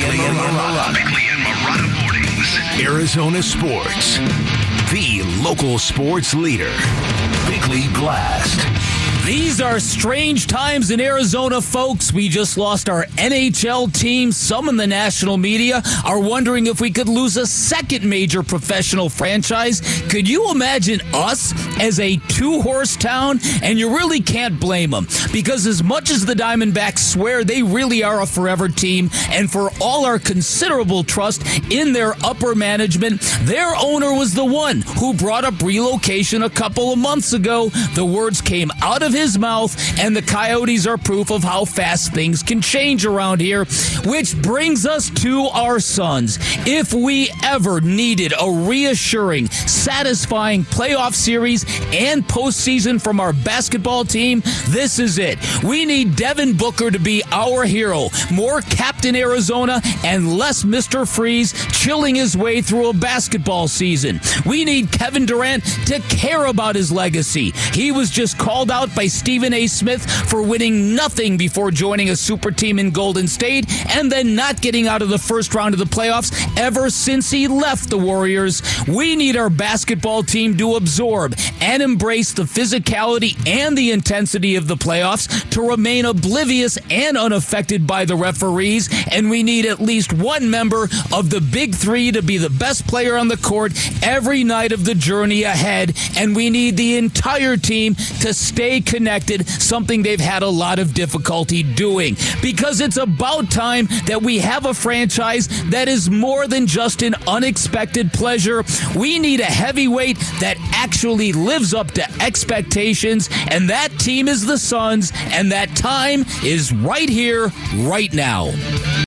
Bickley and Marotta mornings. Arizona Sports, the local sports leader. Bickley Blast. These are strange times in Arizona, folks. We just lost our NHL team. Some in the national media are wondering if we could lose a second major professional franchise. Could you imagine us as a two-horse town? And you really can't blame them, because as much as the Diamondbacks swear they really are a forever team, and for all our considerable trust in their upper management, their owner was the one who brought up relocation a couple of months ago. The words came out of his mouth, and the Coyotes are proof of how fast things can change around here, which brings us to our Suns. If we ever needed a reassuring, satisfying playoff series and postseason from our basketball team, this is it. We need Devin Booker to be our hero. More Captain Arizona and less Mr. Freeze chilling his way through a basketball season. We need Kevin Durant to care about his legacy. He was just called out by Stephen A. Smith for winning nothing before joining a super team in Golden State and then not getting out of the first round of the playoffs ever since he left the Warriors. We need our basketball team to absorb and embrace the physicality and the intensity of the playoffs, to remain oblivious and unaffected by the referees, and we need at least one member of the Big Three to be the best player on the court every night of the journey ahead, and we need the entire team to stay connected, something they've had a lot of difficulty doing, because it's about time that we have a franchise that is more than just an unexpected pleasure. We need a heavyweight that actually lives up to expectations, and that team is the Suns, and that time is right here, right now.